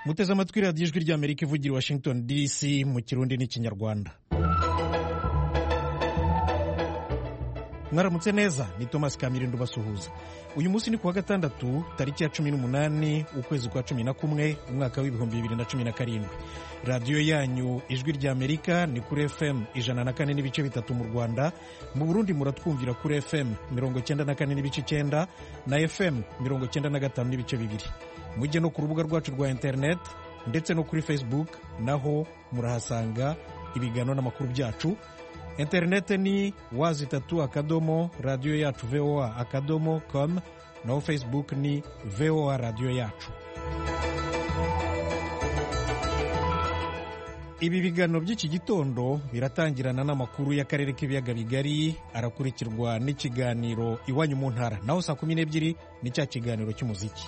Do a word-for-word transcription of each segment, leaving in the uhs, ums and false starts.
muteze amatwi radiyo ijwi ry'Amerika ivugira Washington D C mu kirundi n'ikinyarwanda. Mwaramutse neza, ni Thomas Kamirindo basuhuza. Uyu munsi ni kuwa gatandatu tariki ya cumi n'umunani ukwezi kwa cumi na kumwe umwaka w'ibihumbi bibiri na cumi na karindwi. Radiyo yanyu ijwi ry'Amerika ni kuri F M ijana na kane n'ibice bitatu mu Rwanda, mu Burundi muratwumvira kuri F M mirongo cyenda na kane n'ibice cyenda na F M mirongo cyenda na gatanu n'ibice bibiri. Mujye no ku rubuga rwacu rwa internet ndetse no kuri Facebook, naho murahasanga ibiganiro n'amakuru byacu. Internet ni wazi tatu akadomo radio yacu V O A akadomo com, naho Facebook ni V O A radio yacu. Ibi biganiro by'iki gitondo biratangirana n'amakuru y'akarere k'ibiyaga bigari, arakurikirwa n'ikiganiro iwanyu mu ntara, naho saa kumi n'ebyiri ni cya kiganiro cy'umuziki.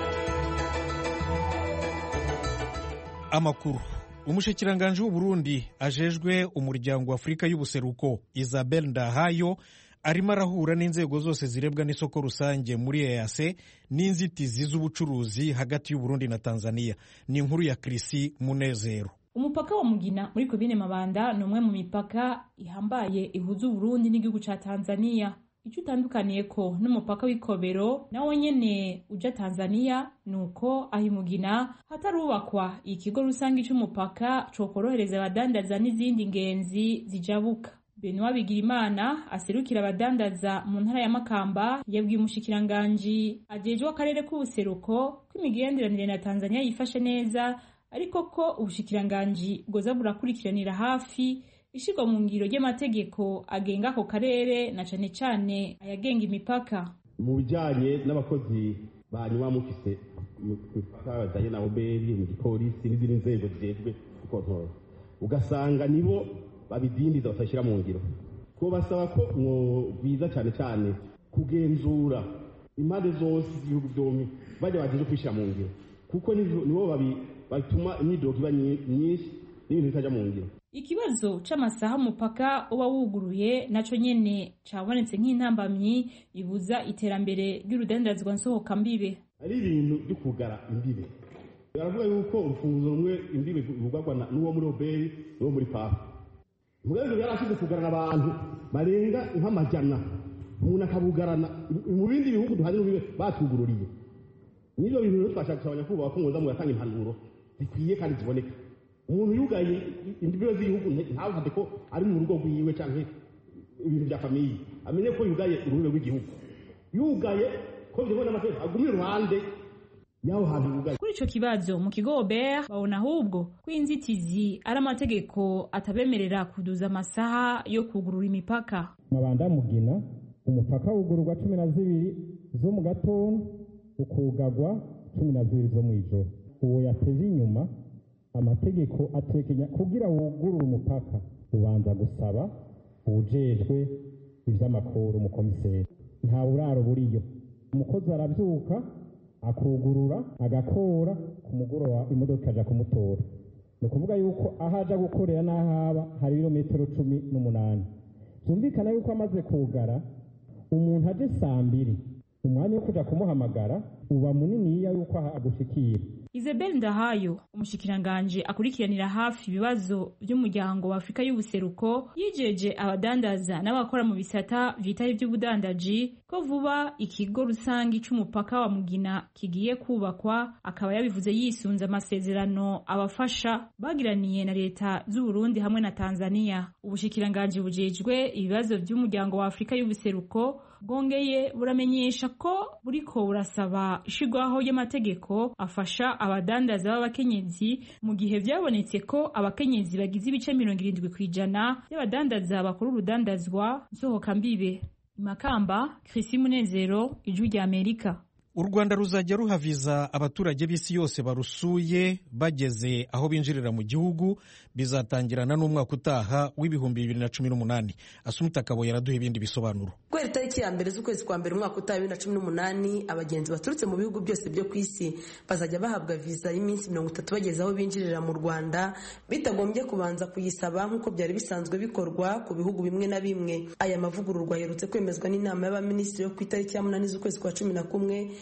Amakuru. Umushikiranganje w'u Burundi ajejwe umuryango wa Afrika y'ubuseruko Isabelle Ndahayo arimo arahura n'inzego zose zirebwa n'isoko rusange muri E A C n'inzitizi z'ubucuruzi hagati y'u Burundi na Tanzania. Ni inkuru ya Krisi Munezero. Umupaka wa Mugina muri komine Mabanda ni umwe mu mipaka ihambaye ihuza u Burundi n'igihugu ca Tanzania. Icyo utandukaniye ko n'umupaka w'Ikobero nawo nyene uja Tanzania, nuko ahi Mugina hatarubakwa ikigo rusange cy'umupaka cyo korohereza abadandaza n'izindi ngenzi zijabuka. Benoît Bigirimana aserukira abadandaza mu ntara ya Makamba yabwiye umushikiranganje ajejwe akarere k'ubuseruko ko imigenderanire na Tanzania yifashe neza, ariko ko ubushikiranganje bwoza burakurikiranira hafi ishirwa mu ngiro ry'amategeko agenga ako karere na cane cane ayagenga imipaka. Mu bijanye n'abakozi banywa mufise imipaka bajanye na oberi mu gipolisi n'izindi nzego zijejwe gukontrola, ugasanga nibo babidindiza batashira mu ngiro. Ko basaba ko mwo biza cane cane kugenzura impande zose z'igihugu byombi bajya baje kwishira mu ngiro, kuko nibo babi batuma imyidogo iba myinshi n'ibintu bitaja mu ngiro. Ikibazo c'amasaha umupaka uba wuguruye naco nyene cabonetse nk'intambamyi ibuza iterambere ry'urudandazwa nsohoka mbibe. Ari ibintu byo kugara imbibe. Baravuga yuko urufunguzo rumwe imbibe rugagwa n'uwo muri oberi n'uwo muri papa. Mugabo yarashize kugarana abantu barenga nk'amajana, umuntu akabugarana mu bindi bihugu duhari n'ubibe batugururiye. Nibyo bintu twashaka kubanya kuba ko ngoza mu gatanga impanuro zikwiye kandi ziboneka. Umuntu yugaye indibiro z'igihugu ntavate ko ari mu rugo rwiwe canke ibintu bya famiye, amenye ko yugaye urugo rw'igihugu. Yugaye ko byo n'amategeko agumye ruhande yaho hantu yugaye. Kuri ico kibazo mu kigo Obert babona ahubwo ko inzitizi ari amategeko atabemerera kuduza amasaha yo kugurura imipaka. Mabanda Mugina umupaka wugururwa cumi na zibiri zo mu gatondo ukugagwa cumi na zibiri zo mu ijoro. Uwo yateze inyuma amategeko atekenya kugira wugurura umupaka ubanza gusaba ubujejwe ivy'amakuru mu komiseri. Nta buraro buriyo, umukozi aravyuka akugurura agakora ku mugoroba imodoka aja kumutora. Ni kuvuga yuko ahaja gukorera n'ahaba hari ibirometero cumi n'umunani. Byumvikana yuko amaze kugara umuntu aje saa mbiri, umwanya wo kuja kumuhamagara uba muniniya yuko agushikira. Isabelle Ndahayo umushikiranganje akurikiranira hafi ibibazo by'umuryango wa Afrika y'ubuseruko yijeje abadandaza n'abakora mu bisata vyitaye by'ubudandaji ko vuba ikigo rusangi c'umupaka wa Mugina kigiye kubakwa. Akaba yabivuze yisunze amasezerano abafasha bagiraniye na leta z'u Burundi hamwe na Tanzania. Ubushikiranganje bujejwe ibibazo by'umuryango wa Afrika y'ubuseruko bwongeye buramenyesha ko buriko burasaba ishigwaho y'amategeko afasha abadandaza b'abakenyezi mu gihe vyabonetse ko abakenyezi bagize ibice mirongo irindwi kw'ijana y'abadandaza bakora urudandazwa nsohoka mbibe. Makamba, Krisi Munezero, Ijwi ry'Amerika. U Rwanda ruzajya ruhaviza abaturage b'isi yose barusuye bageze aho binjirira mu gihugu, bizatangirana n'umwaka utaha w'ibihumbi bibiri na cumi n'umunani. Asumta Kabo yaraduha ibindi bisobanuro. Kweri tariki ya mbere z'ukwezi kwa mbere umwaka utaha bibiri na cumi n'umunani abagenzi baturutse mu bihugu byose byo ku isi bazajya bahabwa visa y'iminsi mirongo itatu bageze aho binjirira mu Rwanda bitagombye kubanza kuyisaba nk'uko byari bisanzwe bikorwa ku bihugu bimwe na bimwe. Aya mavugururwa yerutse kwemezwa n'inama y'abaminisitiri yo ku itariki ya munani z'ukwezi kwa cumi na kumwe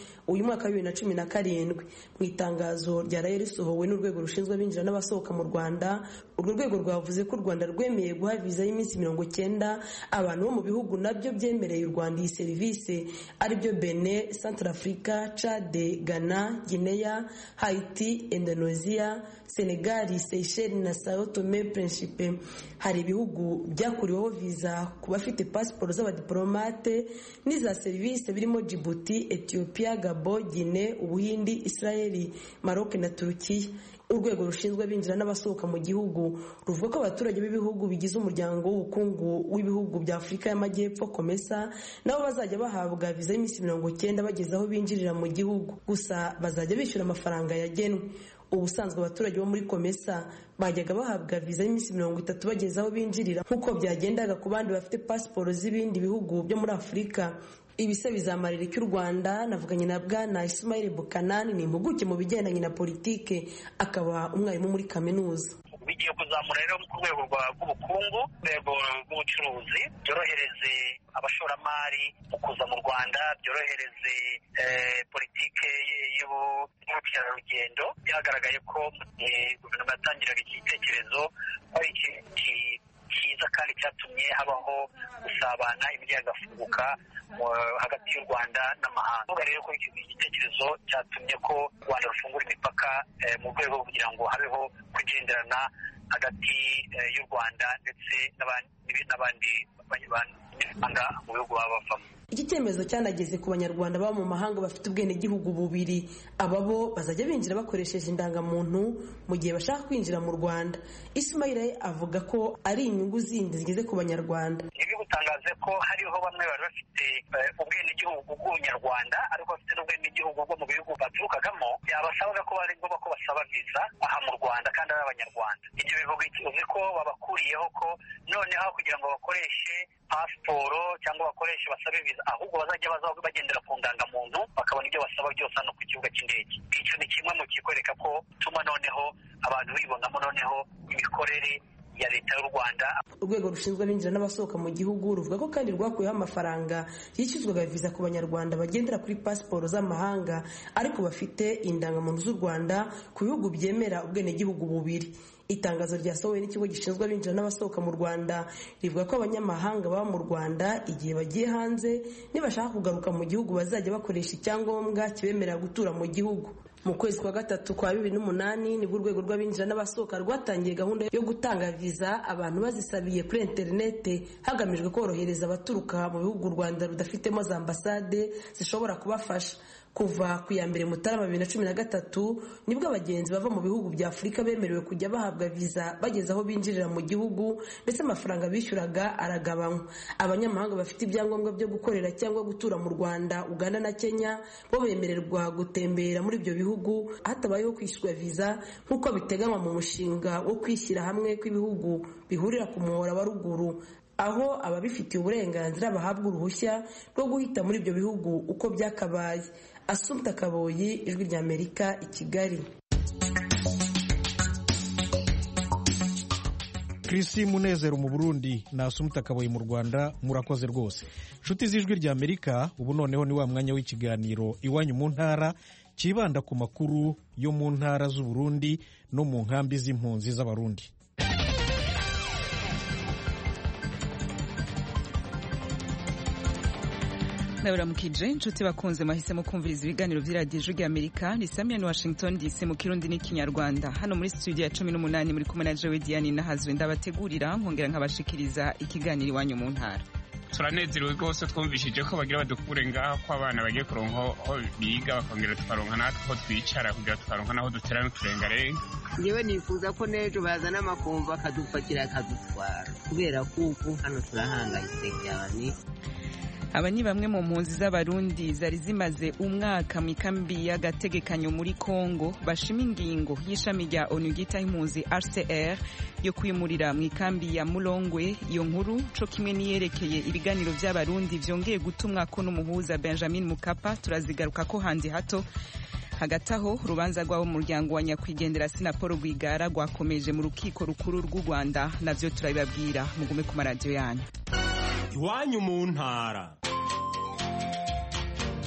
uyu mwaka wa bibiri na cumi na karindwi. Mu itangazo ryaraye risohowe n'urwego rushinzwe abinjira n'abasohoka mu Rwanda, urwo rwego rwavuze ko u Rwanda rwemeye guha viza y'iminsi mirongo cyenda abantu bo mu bihugu nabyo byemereye u Rwanda iyi serivisi, aribyo Benin, Centrafrica, Chad, Ghana, Guinea, Haiti, Indonesia, Senegal, Seychelles na Sao Tome Principe. Hari ibihugu byakuriweho viza ku bafite pasiporo z'abadiplomate n'iza serivisi birimo Djibouti, Ethiopia, Gabon, Guinea, Ubuhindi, Israeli, Maroc na Turukiya. Urwego rushinzwe abinjira n'abasohoka mu gihugu ruvuga ko abaturage b'ibihugu bigize umuryango w'ubukungu w'ibihugu bya Afurika y'Amajyepfo COMESA nabo bazajya bahabwa viza y'iminsi mirongo cyenda bageze aho binjirira mu gihugu, gusa bazajya bishyura amafaranga yagenwe. Ubusanzwe abaturage bo muri COMESA bajyaga bahabwa viza y'iminsi mirongo itatu bageze aho binjirira nk'uko byagendaga ku bandi bafite pasiporo z'ibindi bihugu byo muri Afurika. Ibise bizamarira cy'u Rwanda. Navuganye na Bwana Ismail Bukanani, ni impuguke mu bijyanye na politike, akaba umwarimu muri kaminuza. Bigiye kuzamura rero ku rwego rw'ubukungu, rwego rw'ubucuruzi, byorohereze abashoramari mu kuza mu Rwanda, byorohereze politike y'ubukerarugendo. Byagaragaye ko guverinoma yatangiraga iki gitekerezo ari cyiza kandi cyatumye habaho gusabana, imiryango igafunguka hagati y'u Rwanda n'amahanga. Uvuga rero ko iki gitekerezo cyatumye ko u Rwanda rufungura imipaka mu rwego rwo kugira ngo habeho kugenderana hagati y'u Rwanda ndetse n'abandi banyarwanda mu bihugu baba bavamo. Iki cyemezo cyanageze ku banyarwanda baba mu mahanga bafite ubwenegihugu bubiri. Aba bo bazajya binjira bakoresheje indangamuntu mu gihe bashaka kwinjira mu Rwanda. Ismail avuga ko ari inyungu zindi zigeze ku banyarwanda. Ibi gutangaze ko hariho bamwe bari bafite ubwenegihugu bw'Ubunyarwanda ariko bafite n'ubwenegihugu bwo mu bihugu baturukagamo, yabasabaga ko bari ngombwa ko basaba viza aha mu Rwanda kandi ari abanyarwanda. Ibyo bivuga iki? Uzi ko babakuriyeho ko noneho kugira ngo bakoreshe pasiporo cyangwa bakoreshe basabe viza, ahubwo bazajya baza bagendera ku ndangamuntu bakabona ibyo basaba byose hano ku kibuga cy'indege. Icyo ni kimwe mu kikwereka ko tuma noneho abantu bibonamo noneho imikorere ya leta y'u Rwanda. Urwego rushinzwe abinjira n'abasohoka mu gihugu ruvuga ko kandi rwakuyeho amafaranga yishyuzwaga viza ku banyarwanda bagendera kuri pasiporo z'amahanga ariko bafite indangamuntu z'u Rwanda ku bihugu byemera ubwenegihugu bubiri. Itangazo ryasohowe n'ikigo gishinzwe abinjira n'abasohoka mu Rwanda rivuga ko abanyamahanga baba mu Rwanda igihe bagiye hanze nibashaka kugaruka mu gihugu bazajya bakoresha icyangombwa kibemerera gutura mu gihugu. Mu kwezi kwa gatatu kwa bibiri n'umunani nibwo urwego rw'abinjira n'abasohoka rwatangiye gahunda yo gutanga viza abantu bazisabiye kuri interinete hagamijwe korohereza abaturuka mu bihugu u Rwanda rudafitemo za ambasade zishobora kubafasha. Kuva ku ya mbere Mutarama bibiri na cumi na gatatu nibwo abagenzi bava mu bihugu bya Afurika bemerewe kujya bahabwa viza bageze aho binjirira mu gihugu, ndetse amafaranga bishyuraga aragabanywa. Abanyamahanga bafite ibyangombwa byo gukorera cyangwa gutura mu Rwanda, Uganda na Kenya bo bemererwa gutembera muri ibyo bihugu hatabayeho kwishyura viza nk'uko biteganywa mu mushinga wo kwishyira hamwe kw'ibihugu bihurira ku muhora wa ruguru, aho ababifitiye uburenganzira bahabwa uruhushya rwo guhita muri ibyo bihugu uko byakabaye. Assumpta Kaboyi, Ijwi ry'Amerika, i Kigali. Chrisi Munezero mu Burundi na Assumpta Kaboyi mu Rwanda, murakoze rwose. Nshuti z'Ijwi ry'Amerika, ubu noneho ni wa mwanya w'ikiganiro Iwanyu mu ntara kibanda ku makuru yo mu ntara z'u Burundi no mu nkambi z'impunzi z'Abarundi. Ndabaramukije inshuti bakunze mahisemo kumviriza ibiganiro by'iradiyo Ijwi ry'Amerika, ni Samia ni Washington D C mu Kirundi n'Ikinyarwanda. Hano muri studio ya cumi n'umunani muri kumwe na Joe Diane Nahazwe ndabategurira nkongera nkabashikiriza ikiganiro Iwanyu mu ntara. Turanezerewe rwose twumvishije ko bagira badukure ngaho ko abana bagiye kuronka aho biga bakongera tukaronka natwe aho twicara kugira tukaronka naho dutera n'uturengarenga. Yewe nifuza ko n'ejo bazana amakumva akadupakira akadutwara kubera kuko hano turahangayitse cyane. Aba ni bamwe mu mpunzi z'Abarundi zari zimaze umwaka mu ikambi y'agategekanyo muri Kongo bashima ingingo y'ishami rya ONU ryita impunzi H C R yo kwimurira mu ikambi ya Mulongwe. Iyo nkuru co kimwe niyerekeye ibiganiro by'Abarundi vyongeye gutumwa ko n'umuhuza Benjamin Mkapa turazigaruka ko handi hato. Hagati aho urubanza rw'abo mu muryango wa nyakwigendera Sinapolo Rwigara rwakomeje mu rukiko rukuru rw'u Rwanda, navyo turabibabwira mugume ku maradiyo yanyu. Iwanyu mu ntara.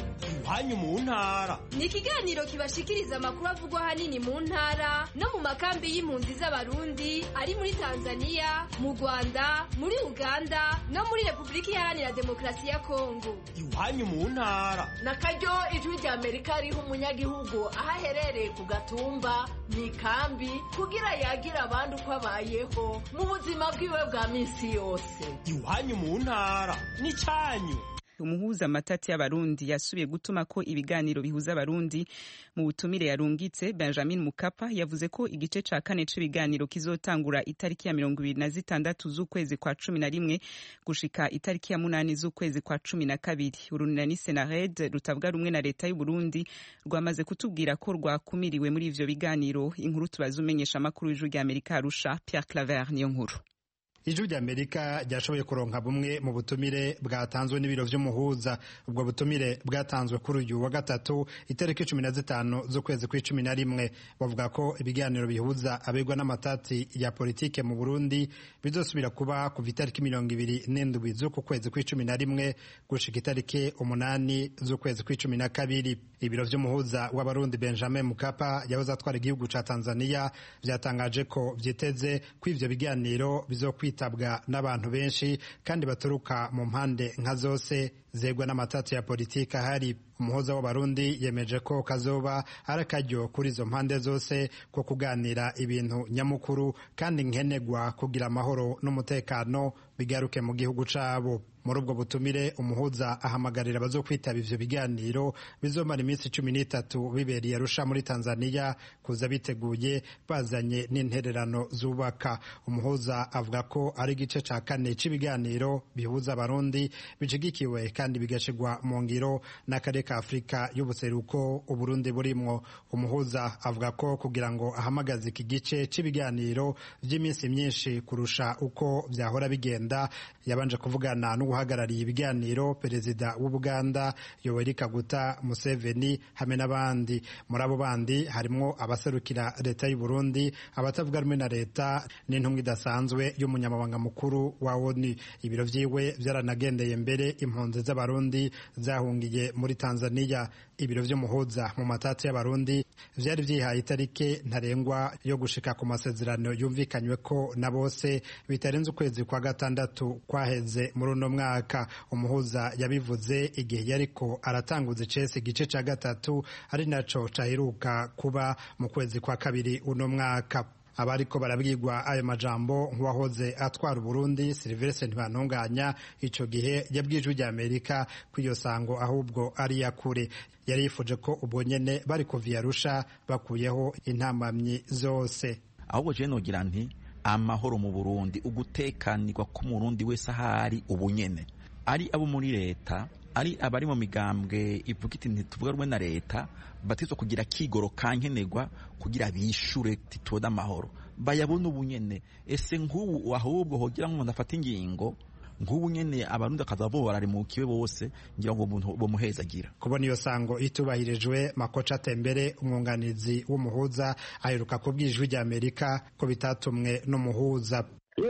iwanyu mu ntara. Ni ikiganiro kibashikiriza amakuru avugwa hanini mu ntara no mu makambi y'impunzi z'abarundi ari muri Tanzania, mu Rwanda, muri Uganda no muri Republika Iharanira Demokarasi ya Kongo. Iwanyu mu ntara. Na karyo ijwi rya Amerika riha umunyagihugu aho aherereye ku gatumba mu ikambi kugira yagira abandi uko abayeho mu buzima bwiwe bwa minsi yose. Iwanyu mu ntara ni cyanyu. Umuhuza amatati y'abarundi yasubiye gutuma ko ibiganiro bihuza abarundi mu butumire yarungitse. Benjamin Mkapa yavuze ko igice ca kane c'ibiganiro kizotangura itariki ya mirongo ibiri na zitandatu z'ukwezi kwa cumi na rimwe gushika itariki ya munani z'ukwezi kwa cumi na kabiri. Urunani Senared rutavuga rumwe na leta y'u Burundi rwamaze kutubwira ko rwakumiriwe muri ivyo biganiro. Inkuru tubaza umenyesha amakuru y'ijwi rya Amerika Arusha, Pierre Claver niyo nkuru. Ijwi rya Amerika ryashoboye kuronka bumwe mu butumire bwatanzwe n'ibiro vy'umuhuza. Ubwo butumire bwatanzwe kuri uyu wa gatatu itariki cumi na zitanu z'ukwezi kw'icumi na rimwe. Bavuga ko ibiganiro bihuza abegwa n'amatati ya politike mu Burundi bizosubira kuba kuva itariki mirongo ibiri n'indwi z'uku kwezi kw'icumi na rimwe gushika itariki umunani z'ukwezi kw'icumi na kabiri. Ibiro vy'umuhuza w'abarundi Benjamin Mkapa yahoze atwara igihugu ca Tanzania vyatangaje ko vyiteze ko ivyo biganiro bizokwitabwa n'abantu benshi kandi baturuka mu mpande nka zose zegwa n'amatati ya politiki ahari. Umuhoza w'abarundi yemeje ko kazoba ari akaryo kuri izo mpande zose ko kuganira ibintu nyamukuru kandi nkenegwa kugira amahoro n'umutekano bigaruke mu gihugu cabo. Muri ubwo butumire umuhuza ahamagarira abazokwitaba ivyo biganiro bizomara iminsi cumi n'itatu bibereye Arusha muri Tanzania kuza biteguye bazanye n'intererano zubaka. Umuhuza avuga ko ari igice ca kane c'ibiganiro bihuza abarundi bijigikiwe kandi bigashigwa mu ngiro n'akarere ka Afrika y'ubuseruko Uburundi burimwo. Umuhuza avuga ko kugira ngo ahamagaze iki gice c'ibiganiro vy'iminsi myinshi kurusha uko vyahora bigenda yabanje kuvugana n'uhagarariye ibiganiro perezida w'Ubuganda Yoweri Kaguta Museveni hamwe n'abandi. Muri abo bandi harimwo abaserukira leta y'u Burundi, abatavuga rumwe na leta n'intumwa idasanzwe y'umunyamabanga mukuru wa O N U. Ibiro vyiwe vyaranagendeye mbere impunzi z'abarundi zahungiye muri Tanzania. Ibiro vy'umuhuza mu matati y'abarundi vyari vyihaye itarike ntarengwa yo gushika ku masezerano yumvikanywe ko na bose bitarenze ukwezi kwa gatandatu kwaheze muri uno mwaka. Umuhuza yabivuze igihe yariko aratanguza icese igice ca gatatu ari naco caheruka kuba mu kwezi kwa kabiri uno mwaka. Abariko barabwirwa ayo majambo nk'uwahoze atwara Burundi Sylvestre Ntibantunganya ico gihe yabwijwe rya Amerika ko iyo sango ahubwo ari yakure. Yari yifuje ko ubwo nyene bari kuva Arusha bakuyeho intamamyi zose. Ahubwo je nogira nti amahoro mu Burundi, ugutekanirwa ko Murundi wese ahari ubunyene, ari abo muri leta, ari abari mu migambwe ivuga iti ntituvuga rumwe na leta, batizwa kugira kigoro kankenegwa kugira bishure titoda amahoro bayabona ubunyene. Ese nk'ubu ahubwo hogira nk'umuntu afata ingingo nk'ubu nyene abarundi akazavora ari mu kibe bose ngira ngo umuntu bomuhezagira. Kubona iyo sango itubahirijwe, Makocha Tembere umwunganizi w'umuhuza aheruka kubwijwe rya Amerika ko bitatumwe n'umuhuza.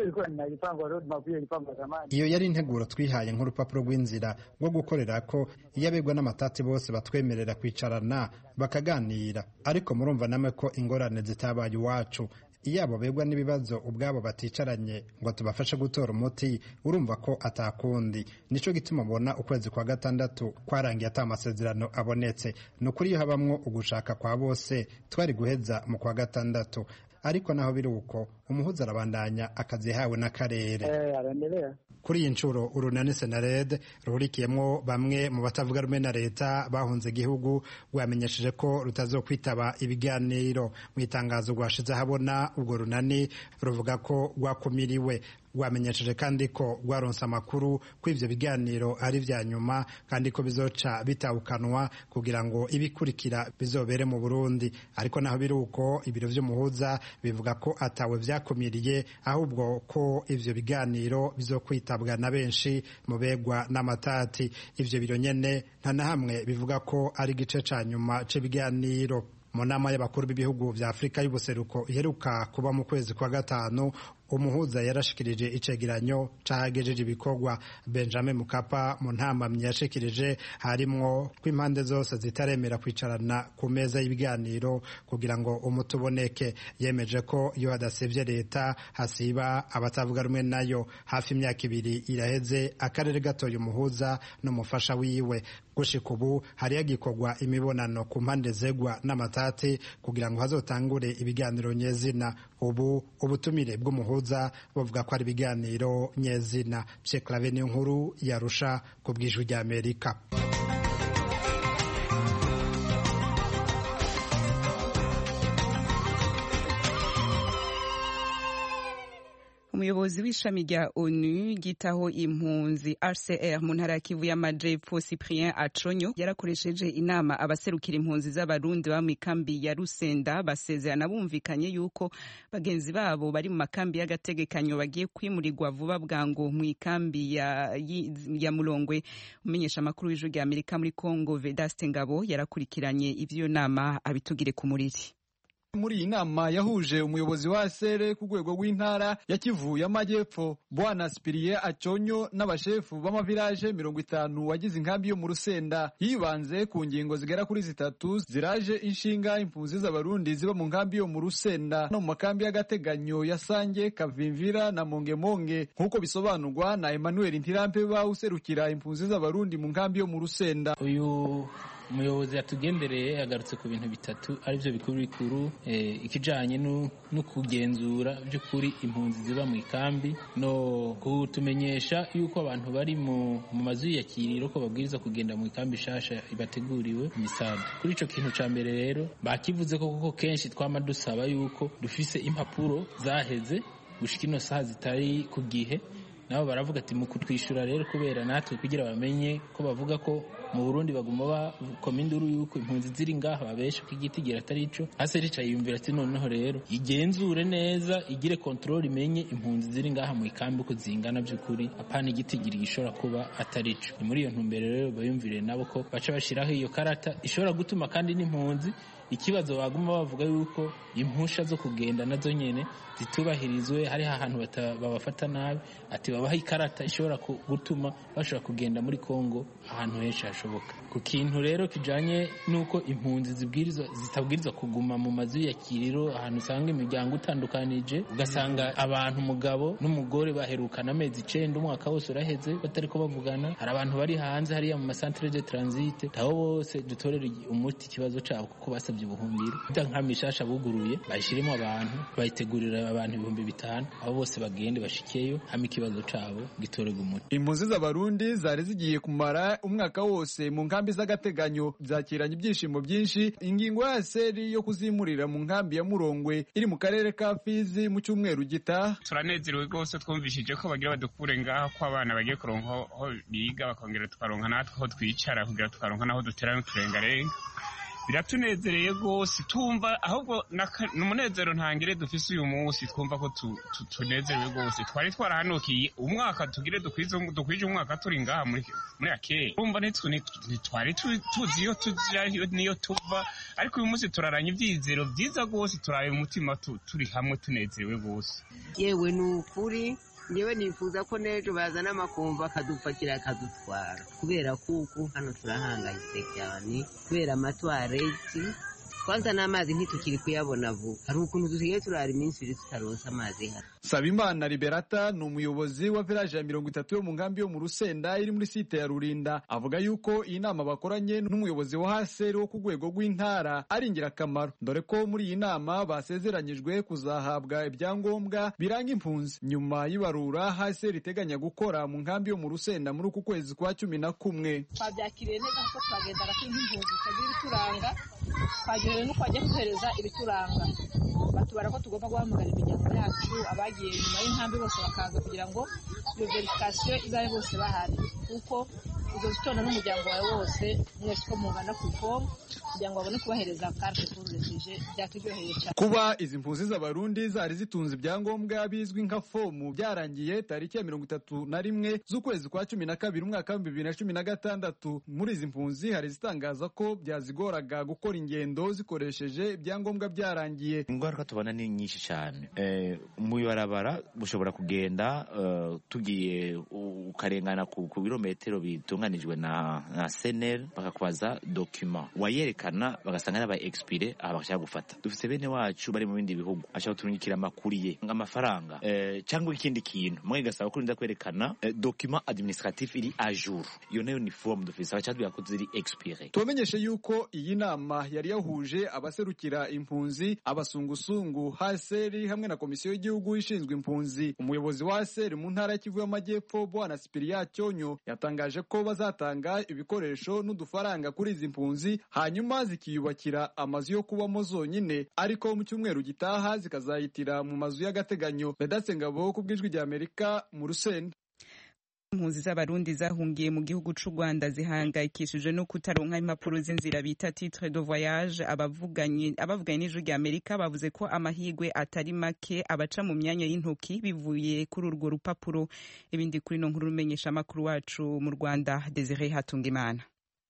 Iyo yari integuro twihaye nk'urupapuro rw'inzira rwo gukorera ko iyo abegwa n'amatati bose batwemerera kwicarana bakaganira, ariko murumva namwe ko ingorane zitabaye iwacu. Iyo abo begwa n'ibibazo ubwabo baticaranye ngo tubafashe gutora umuti, urumva ko atakundi. Nico gituma mbona ukwezi kwa gatandatu kwarangiye ata amasezerano abonetse. Nukuri iyo habamwo ugushaka kwa bose twari guheza mu kwa gatandatu. Ariko naho biri uko umuhuza arabandanya akazi hawe n'akarere. Eh, kuri iyi nshuro urunani Senared ruhurikiyemwo bamwe mu batavuga rumwe na leta bahunze igihugu rwamenyesheje ko rutazokwitaba ibiganiro. Mu itangazo rwashize habona ubwo runani ruvuga ko rwakumiriwe. Rwamenyesheje kandi ko rwaronse amakuru ko ivyo biganiro ari vya nyuma kandi ko bizoca bitawukanwa kugira ngo ibikurikira bizobere mu Burundi. Ariko naho biri uko ibiro vy'umuhuza bivuga ko atawe vyakumiriye, ahubwo ko ivyo biganiro bizokwitabwa na benshi mu begwa n'amatati. Ivyo biro nyene nta na hamwe bivuga ko ari gice ca nyuma c'ibiganiro. Mu nama y'abakuru b'ibihugu vya Afrika y'ubuseruko iheruka kuba mu kwezi kwa gatanu, umuhuza yarashikirije icegeranyo cahagejeje ibikorwa. Benjamin Mkapa mu ntamamyi yashikirije harimwo ko impande zose zitaremera kwicarana ku meza y'ibiganiro kugira ngo umuti uboneke. Yemeje ko iyo hadasevye leta hasiba abatavuga rumwe nayo. Hafi imyaka ibiri iraheze akarere gatoye umuhuza n'umufasha wiwe. Gushika ubu hari hagikorwa imibonano ku mpande zegwa n'amatati kugira ngo hazotangure ibiganiro nyezina. Ubu ubutumire bw'umuhuza buvuga ko ari ibiganiro nyezina. Pierre Claver niyo nkuru yarusha ku bw'ijwi rya Amerika. Umuyobozi w'ishami rya ONU gitaho impunzi R C R mu ntara ya Kivu y'Amajepfo Cyprien Achonyo yarakoresheje inama abaserukira impunzi z'abarundi ba mu ikambi ya Rusenda basezerana bumvikanye yuko bagenzi babo bari mu makambi y'agategekanyo bagiye kwimurirwa vuba bwango mu ikambi ya, ya Mulongwe. Umenyesha makuru w'ijwi rya Amerika muri Kongo Vedaste Ngabo yarakurikiranye ivyo nama abitugire ku muriri. Muri iyi nama yahuje umuyobozi wa sere ku rwego rw'intara ya Kivu y'Amajyepfo Bwana Cyprien Achonyo n'abashefu b'amavilaje mirongo itanu wagize inkambi yo mu Rusenda, yibanze ku ngingo zigera kuri zitatu ziraje inshinga impunzi z'abarundi ziba mu nkambi yo mu Rusenda no mu makambi y'agateganyo ya Sange, Kavimvira na Mongemonge, nk'uko bisobanurwa na Emmanuel Ntirampeba userukira impunzi z'abarundi mu nkambi yo mu Rusenda. Uyu umuyobozi yatugendereye yagarutse ku bintu bitatu arivyo bikuru bikuru eh, ikijanye no kugenzura by'ukuri impunzi ziba mu ikambi no kutumenyesha yuko abantu bari mu mazu yakiriro ko babwiriza kugenda mu ikambi shasha ibateguriwe misada. Kuri ico kintu ca mbere rero bakivuze ko kuko kenshi twama dusaba yuko dufise impapuro zaheze gushika ino saha zitari ku gihe, nabo baravuga ati mu kutwishura rero kubera natwe kugira bamenye ko bavuga ko mu Burundi baguma bakoma induru yuko impunzi ziri ngaha babesha ko igiti gira atari ico. Hase rica yumvira ati noneho rero igenzure neza igire control imenye impunzi ziri ngaha mu ikambi ko zingana by'ukuri apana igiti gira gishobora kuba atari ico. Muri iyo ntumbero rero bayumvire nabo ko baca bashiraho iyo karata ishobora gutuma kandi n'impunzi ikibazo baguma bavuga yuko impusha zo kugenda nazo nyene zitubahirizwe, hari ahantu babafata nabi, ati babaha ikarata ishobora gutuma bashobora kugenda muri Kongo ahantu henshi hashoboka. Ku kintu rero kijanye nuko impunzi zibwirizwa zitabwirizwa kuguma mu mazu yakiriro ahantu usanga imiryango utandukanije, ugasanga abantu umugabo n'umugore baherukana amezi icenda umwaka wose uraheze batariko bavugana, hari abantu bari hanze hariya mu masantere de transit, abo bose dutorera umuti ikibazo cabo kuko basabye ubuhungiro. Nka mishasha buguruye bayishiremo abantu bayitegurira abantu ibihumbi bitanu, abo bose bagende bashikeyo hama ikibazo cabo gitorega umuti. Impunzi z'abarundi zari zigiye kumara umwaka wose mu nkambi z'agateganyo zakiranye ibyishimo byinshi. Ingingo ya seri yo kuzimurira mu nkambi ya Murongwe iri mu karere ka Fizi mu cyumweru gita, turanezerewe rwose twumvishije ko bagira badukure ngaha ko abana bagiye kuronka aho biga bakongera tukaronka natwe aho twicara kugira tukaronka naho duterana turengarenga. Biratunezereye rwose tumva ahubwo n'umunezero ntangire dufise uyu munsi, twumva ko tunezerewe rwose. Twari twarahanukiye umwaka tugire dukwije umwaka turi ngaha muri akeye, urumva ntitwari tuzi iyo tuzira niyo tuva, ariko uyu munsi turaranye ibyizero byiza rwose, turaye umutima turi hamwe tunezerewe rwose. Yewe ni ukuri ngewe nifuza ko n'ejo bazana amakomva akadupakira akadutwara, kubera kuko hano turahangayitse cyane kubera amatwareti, kwanza n'amazi ntitukiri kuyabona vuba, hari ukuntu dusigaye turara iminsi ibiri tutaronsa amazi hano. Sabimana Liberata ni umuyobozi wa village ya mirongo itatu yo mu nkambi yo mu Rusenda iri muri site ya Rurinda, avuga yuko iyi nama bakoranye n'umuyobozi wa Haseri wo ku rwego rw'intara ari ingirakamaro, dore ko muri iyi nama basezeranyijwe kuzahabwa ibyangombwa biranga impunzi nyuma y'ibarura Haseri iteganya gukora mu nkambi yo mu Rusenda muri uku kwezi kwa cumi na kumwe. Twabyakiriye neza ko twagendana ko impunzi zitagira ibituranga, twagiye no kwajya kuhereza ibituranga, batubara ko tugomba guhamagara imiryango yacu abagiye nyuma y'inkambi bose bakaza kugira ngo iyo verification izabe bose bahari, kuko uzozitonda n'umuryango wawe wose mwese ko mungana ku ifomu kugira ngo babone kubahereza carte pour refugee. Byaturyoheye cyane kuba izi mpunzi z'abarundi zari zitunze ibyangombwa bizwi nka fomu byarangiye tariki ya mirongo itatu na rimwe z'ukwezi kwa cumi na kabiri umwaka wa bibiri na cumi na gatandatu. Muri izi mpunzi hari zitangaza ko byazigoraga gukora ingendo zikoresheje ibyangombwa byarangiye. Ingaruka tubona ni nyinshi cyane. Eh, mu ibarabara bushobora kugenda uh, tugiye ukarengana ku, ku birometero bitunganijwe na, na senel bakakubaza document wayerekana bagasanga n'aba expire abashaka gufata. Dufite bene wacu bari mu bindi bihugu ashaka kutunyikira amakuriye ng'amafaranga eh, cyangwa ikindi kintu mwe gasaba kurinda kwerekana eh, document administratif iri à jour. Iyo nayo ni forme d'office abacyatwi yakoze iri expire. Tubamenyeshe yuko iyi nama yari yahuje abaserukira impunzi, abasungusungu, haseri hamwe na komisiyo y'igihugu ishinzwe impunzi. Umuyobozi wa haseri mu ntara ya Kivu y'Amajyepfo Bwana Spiria Cyonyo yatangaje ko bazatanga ibikoresho n'udufaranga kuri izi mpunzi hanyuma zikiyubakira amazu yo kubamo zonyine, ariko mu cyumweru gitaha zikazayitira mu mazu y'agateganyo. Vedaste Ngabo ku bw'ijwi rya Amerika mu Rusenda. Impunzi z'abarundi zahungiye mu gihugu c'u Rwanda zihangayikishije no kutaronka impapuro z'inzira bita titre de voyage. Abavuganye abavuganye n'ijwi rya Amerika bavuze ko amahigwe atari make abaca mu myanya y'intoki bivuye kuri urwo rupapuro. Ibindi kuri no nkuru rumenyesha makuru wacu mu Rwanda Desire Hatungimana.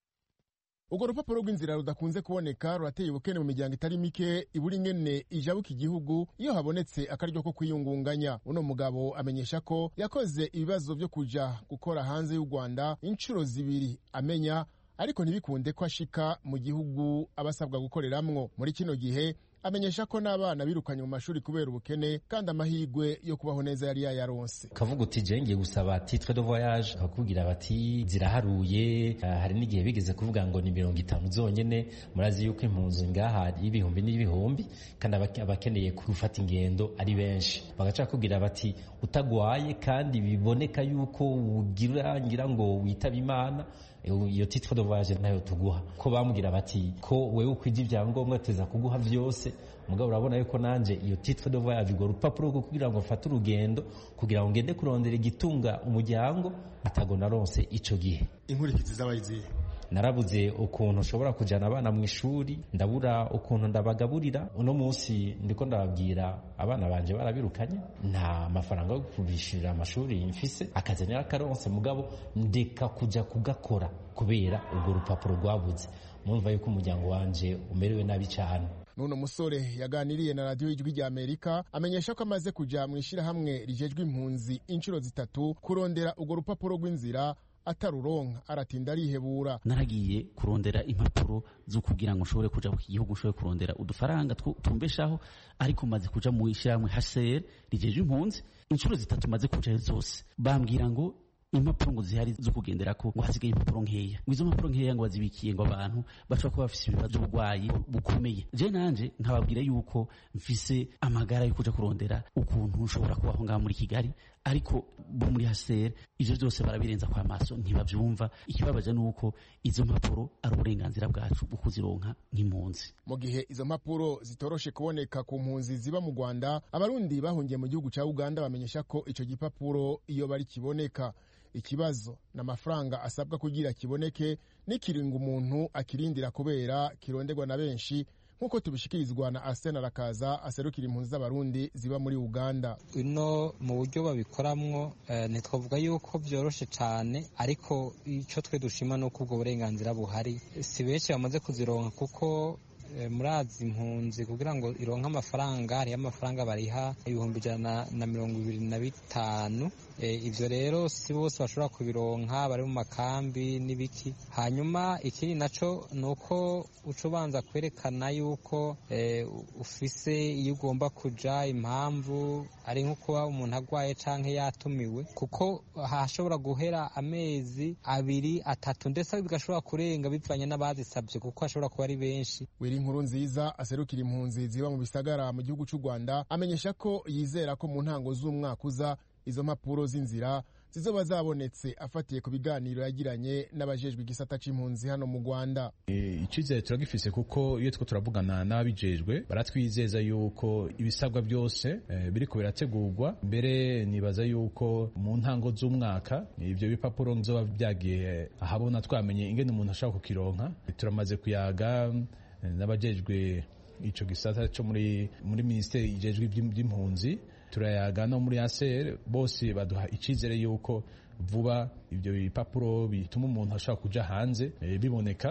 Ugo rupapuro rw'inzira rudakunze kuboneka rurateye ubukene mu miryango itari mike iburi ngene ijabuka igihugu iyo habonetse akaryo ko kwiyungunganya. Uno mugabo amenyesha ko yakoze ibibazo byo kuja gukora hanze y'u Rwanda inshuro zibiri amenya, ariko ntibikunde ko ashika mu gihugu abasabwa gukoreramwo. Muri kino gihe amenyesha ko n'abana birukanye mu mashuri kubera ubukene kandi amahigwe yo kubaho neza yari yayaronse. Kavuga uti je ngiye gusaba titre de voyage bakubwira bati ziraharuye. Uh, hari n'igihe bigeze kuvuga ngo ni mirongo itanu zonyene. Murazi yuko impunzi ngaha ibihumbi n'ibihumbi kandi abakeneye kurufata ingendo ari benshi. Bagaca kubwira bati utagwaye kandi biboneka yuko ugira ngira ngo witaba Imana iyo titre de voyage nayo tuguha. Ko bambwira bati ko wewe ukwije ibyangombwa teza kuguha vyose, mugabo urabona yuko nanje iyo titre de voyage go rupapuro rwo kugira ngo mfate urugendo kugira ngo ngende kurondera igitunga umuryango atago naronse ico gihe. Inkurikizi z'abayizi narabuze ukuntu ushobora kujana abana mu ishuri, ndabura ukuntu ndabagaburira. Uno munsi ndiko ndababwira abana banje barabirukanye, nta mafaranga yo kubishirira amashuri mfise, akazi narakaronse mugabo ndeka kuja kugakora kubera urwo rupapuro rwabuze. Mumva yuko umuryango wanje umerewe nabi cyane. Nuno musore yaganiriye na radio y'ijwi rya Amerika amenyesha ko amaze kuja mu ishirahamwe rijejwe impunzi inshuro zitatu kurondera urwo rupapuro rw'inzira ataruronka, aratinda arihebura. Naragiye kurondera impapuro zo kugira ngo nshobore kuja mu gihugu, nshobore kurondera udufaranga tumbeshaho, ariko maze kuja mu ishyirahamwe H C R rijeje impunzi inshuro zitatu maze kuja zose bambwira ngo impapuro ngo zihari zo kugendera ko ngo hasigaye impapuro nkeya, ngo izo mpapuro nkeya ngo bazibikiye ngo abantu bashobora kuba bafise ibibazo by'uburwayi bukomeye. Je nanje nkababwira yuko mfise amagara yo kuja kurondera ukuntu nshobora kubaho ngaha muri Kigali, ariko bo muri H C R ivyo byose barabirenza kwa maso ntibavyumva. Ikibabaje nuko izo mpapuro ari uburenganzira bwacu bwo kuzironka nk'impunzi. Mu gihe izo mpapuro zitoroshe kuboneka ku mpunzi ziba mu Rwanda, abarundi bahungiye mu gihugu ca Uganda bamenyesha ko ico gipapuro iyo bari kiboneka. Ikibazo n'amafaranga asabwa kugira kiboneke n'ikiringo umuntu akirindira kubera kironderwa na benshi, nkuko tubishikirizwa na Arsene Arakaza aserukira impunzi z'abarundi ziba muri Uganda. Ino mu buryo babikoramwo eh, ntitwavuga yuko byoroshe cyane, ariko ico twe dushima no kubwo burenganzira buhari. Si benshi bamaze kuzironka kuko murazi impunzi kugira ngo ironka amafaranga hari amafaranga bariha ibihumbi ijana na mirongo ibiri na bitanu. E, ivyo rero si bose bashobora kubironka, bari mu makambi n'ibiki. Hanyuma ikindi naco nuko uca ubanza kwerekana yuko e, ufise iyo ugomba kuja, impamvu ari nko kuba umuntu agwaye canke yatumiwe, kuko hashobora guhera amezi abiri atatu ndetse bigashobora kurenga bivanye n'abazisabye kuko hashobora kuba ari benshi. Inkuru nziza aserukira impunzi ziba mu bisagara mu gihugu cy'u Rwanda amenyesha ko yizera ko mu ntango z'umwaka uza izo mpapuro z'inzira zizoba zabonetse, afatiye ku biganiro yagiranye n'abajejwe igisata c'impunzi hano mu Rwanda. Icizere turagifise kuko iyo two turavugana n'ababijejwe baratwizeza yuko ibisabwa byose e, biriko birategurwa. Mbere nibaza yuko mu ntango z'umwaka ivyo bipapuro nzoba byagiye ahabona, twamenye ingene umuntu ashaka kukironka. Turamaze kuyaga n'abajejwe ico gisata cyo muri muri ministeri ijejwe by'impunzi, turayaga no muri A C R, bose baduha icizere yuko vuba ivyo bipapuro bituma umuntu ashaka kuja hanze e, biboneka.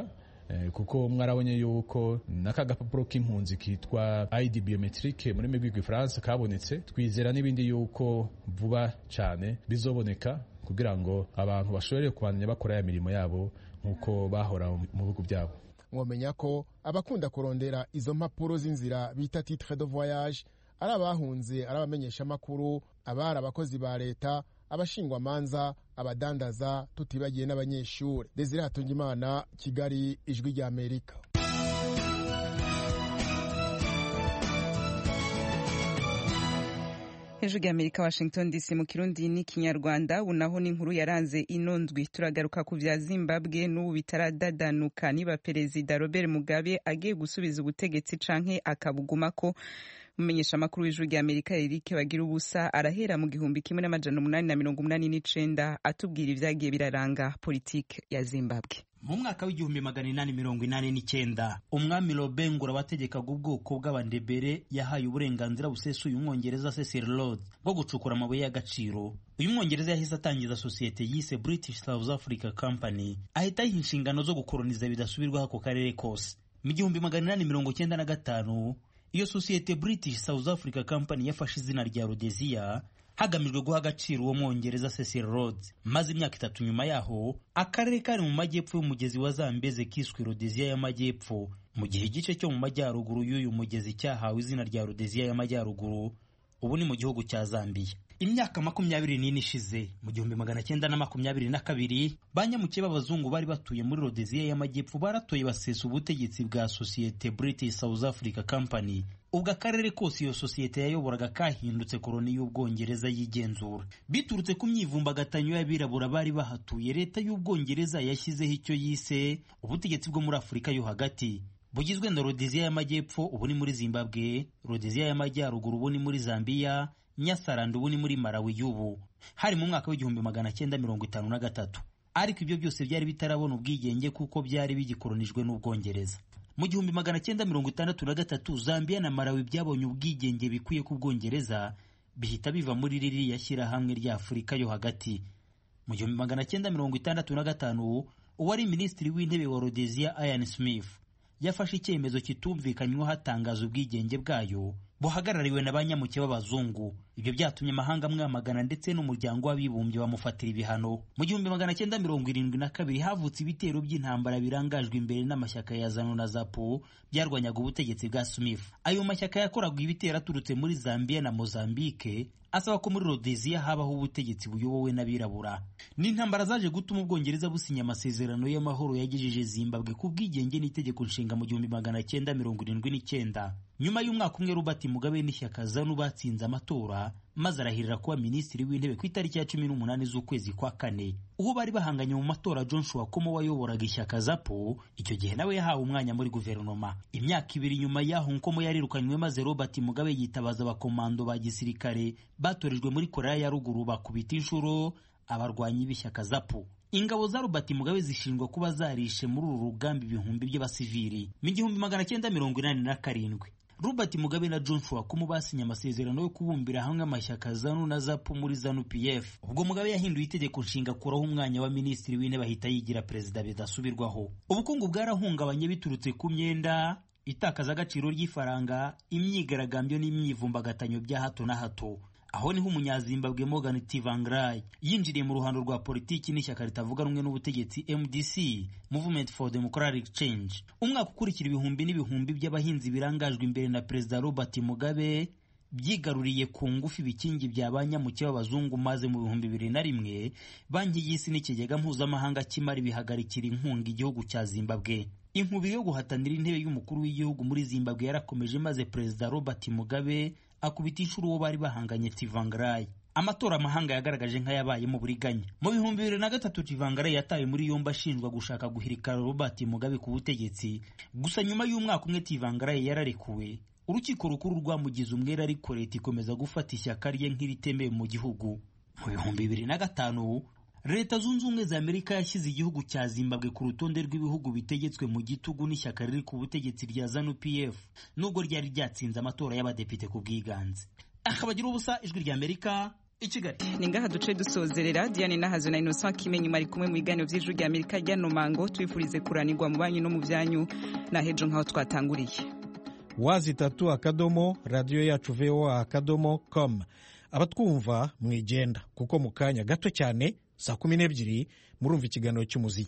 eh, kuko mwarabonye yuko n'aka gapapuro k'impunzi kitwa I D biometrique muri migwi rw'ifaransa kabonetse, twizera n'ibindi yuko vuba cyane bizoboneka kugira ngo abantu bashobore kubandanya bakora ya mirimo yabo nk'uko bahora mu bihugu byabo. mwomenya ko abakunda kurondera izo mpapuro z'inzira bita titre de voyage ari abahunze, ari abamenyesha amakuru, abari abakozi ba leta, abashingwamanza, abadandaza, tutibagiye n'abanyeshuri. Desire Hatungimana, Kigali, Ijwi rya Amerika. Hejuru ya Amerika, Washington D C, mu Kirundi n'ikinyarwanda. Unaho n'inkuru yaranze inondwi. Turagaruka ku vya Zimbabwe n'ubu bitaradadanuka niba Perezida Robert Mugabe agiye gusubiza ubutegetsi canke akabugumako. Umumenyesha makuru w'Ijuru rya Amerika Eric Bagirubusa arahera mu gihumbi kimwe n'amajana umunani na mirongo umunani n'icenda atubwira ivyagiye biraranga politike ya Zimbabwe. Mu mwaka w'igihumbi magana inani mirongo inani n'icyenda umwami Robengura wategekaga ubwoko bw'abandebere yahaye uburenganzira busesuye umwongereza Cecil Rhodes bwo gucukura amabuye y'agaciro. Uyu mwongereza yahise atangiza sosiyete yise British South Africa Company, ahita yiha inshingano zo gukoloniza bidasubirwaho ako karere kose. Mu gihumbi magana inani mirongo cyenda na gatanu iyo sosiyete British South Africa Company yafashe izina rya Rhodesia hagamijwe guha agaciro uwo mwongereza Cecil Rhodes. Maze imyaka itatu nyuma yaho akarere kari mu majyepfo y'umugezi wa Zambeze kiswe Rhodesia y'amajyepfo, mu gihe igice cyo mu majyaruguru y'uyu mugezi cyahawe izina rya Rhodesia y'amajyaruguru, ubu ni mu gihugu cya Zambia. Imyaka makumyabiri n'ine ishize mu gihumbi magana cyenda na makumyabiri na kabiri banyamukiye b'abazungu bari batuye muri Rhodesia y'amajyepfo baratoye basesa ubutegetsi bwa sosiyete British South Africa Company. Ubwo akarere kose iyo sosiyete yayoboraga kahindutse koloni y'Ubwongereza yigenzura. Biturutse ku myivumbagatanya y'abirabura bari bahatuye, leta y'Ubwongereza yashyizeho icyo yise ubutegetsi bwo muri Afurika yo hagati, bugizwe na Rhodesia y'amajyepfo ubu ni muri Zimbabwe, Rhodesia y'amajyaruguru ubu ni muri Zambia, Nyasaland ubu ni muri Malawi y'ubu. Hari mu mwaka w'igihumbi magana cyenda mirongo itanu na gatatu. Ariko ibyo byose byari bitarabona ubwigenge kuko byari bigikolonijwe n'Ubwongereza. Mu gihumbi magana cyenda mirongo itandatu na gatatu Zambia na Malawi byabonye ubwigenge bikwiye ku Bwongereza, bihita biva muri ririya shyirahamwe rya Afurika yo hagati. Mu gihumbi magana cyenda mirongo itandatu na gatanu uwari minisitiri w'intebe wa Rhodesia Ian Smith yafashe icyemezo kitumvikanyweho hatangaza ubwigenge bwayo buhagarariwe na banyamuke b'abazungu. Ibyo byatumye amahanga amwamagana ndetse n'umuryango w'abibumbye bamufatira ibihano. Mu gihumbi magana cyenda mirongo irindwi na kabiri havutse ibitero by'intambara birangajwe imbere n'amashyaka ya ZANU na ZAPU byarwanyaga ubutegetsi bwa Smith. Ayo mashyaka yakoraga ibitero aturutse muri Zambia na Mozambique asaba ko muri Rhodesia habaho ubutegetsi buyobowe n'abirabura. N'intambara zaje gutuma Ubwongereza businya amasezerano y'amahoro yagejeje Zimbabwe ku bwigenge n'itegeko nshinga mu gihumbi magana cyenda mirongo irindwi n'icyenda. Nyuma y'umwaka umwe Robert Mugabe n'ishyaka ZANU batsinze amatora maze arahirira kuba minisitiri w'intebe ku itariki ya cumi n'umunani z'ukwezi kwa kane. Uwo bari bahanganye mu matora Joshua Nkomo wayoboraga ishyaka ZAPU icyo gihe nawe yahawe umwanya muri guverinoma. Imyaka ibiri nyuma y'aho Nkomo yarirukanywe maze Robert Mugabe yitabaza abakomando ba gisirikare batorejwe muri Korea ya ruguru bakubita inshuro abarwanyi b'ishyaka ZAPU. Ingabo za Robert Mugabe zishinjwa kuba zarishe muri uru rugamba ibihumbi by'abasivili. Mu gihumbi magana cyenda mirongo inani na karindwi Robert Mugabe na Joshua Nkomo basinye amasezerano yo kubumbira hamwe amashyaka ZANU na ZAPU muri ZANU P F. Ubwo Mugabe yahinduye itegeko nshinga kuraho umwanya wa minisitiri w'intebe ahita yigira perezida bidasubirwaho. Ubukungu bwarahungabanye biturutse ku myenda, itakaza agaciro ry'ifaranga, imyigaragambyo n'imyivumbagatanyo bya hato na hato. Aho niho umunyazimbabwe Morgan Tsvangirai yinjiriye mu ruhando rwa politiki n'ishyaka ritavuga rumwe n'ubutegetsi M D C, Movement for Democratic Change. Umwaka ukurikira ibihumbi n'ibihumbi by'abahinzi birangajwe imbere na Perezida Robert Mugabe byigaruriye ku ngufu ibikingi bya banyamuke b'abazungu, maze mu bihumbi bibiri na rimwe banki y'isi n'ikigega mpuzamahanga cy'imari bihagarikira inkunga igihugu cya Zimbabwe. Inkubiri yo guhatanira intebe y'umukuru w'igihugu muri Zimbabwe yarakomeje maze Perezida Robert Mugabe akubita inshuro uwo bari bahanganye Tsvangirai. Amatora amahanga yagaragaje nk'ayabaye mu buriganya. Mu bihumbi bibiri na gatatu Tsvangirai yatawe muri yombi ashinjwa gushaka guhirika Robert Mugabe ku butegetsi. Gusa nyuma y'umwaka umwe Tsvangirai yararekuwe. Urukiko rukuru rwamugize umwere ariko leta ikomeza gufata ishyaka rye nk'iritemewe mu gihugu. Mu bihumbi bibiri na gatanu Leta Zunze Ubumwe za Amerika yashyize igihugu cya Zimbabwe ku rutonde rw'ibihugu bitegetswe mu gitugu n'ishyaka riri ku butegetsi rya ZANU P F nubwo ryari ryatsinze amatora y'abadepite ku bwiganze. Akabagira ubusa Ijwi rya Amerika i Kigali. Ni ngaha duce dusozerera. Diane Nahazo na Innocent Kimenyi mari kumwe mu biganiro vy'ijwi rya Amerika rya Nomango, twifurize kuranirwa mu banyu no mu vyanyu na hejo nkaho twatanguriye. wazi tatu akadomo radio yacu voa akadomo com. Abatwumva mwigenda kuko mu kanya gato cyane saa kumi n'ebyiri murumva ikiganiro cy'umuziki.